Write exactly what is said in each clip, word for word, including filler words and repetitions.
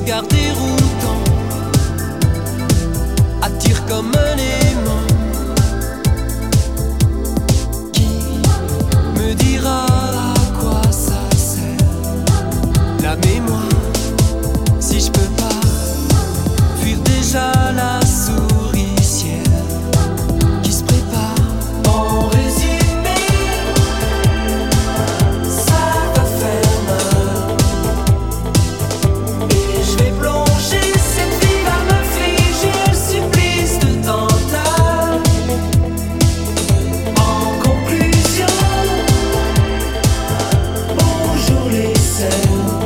regard déroutant attire comme un aimant. Qui me dira à quoi ça sert la mémoire si je peux pas fuir déjà la souricière qui se prépare? En résumé, ça va faire mal et je vais plonger cette vie à m'infliger le supplice de Tantale. En conclusion, bonjour les sœurs.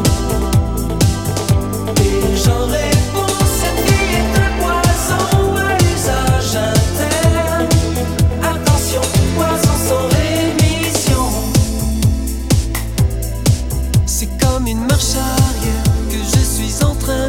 Et j'en réponds, cette vie est un poison à usage interne. Attention, poison sans rémission. C'est comme une marche arrière que je suis en train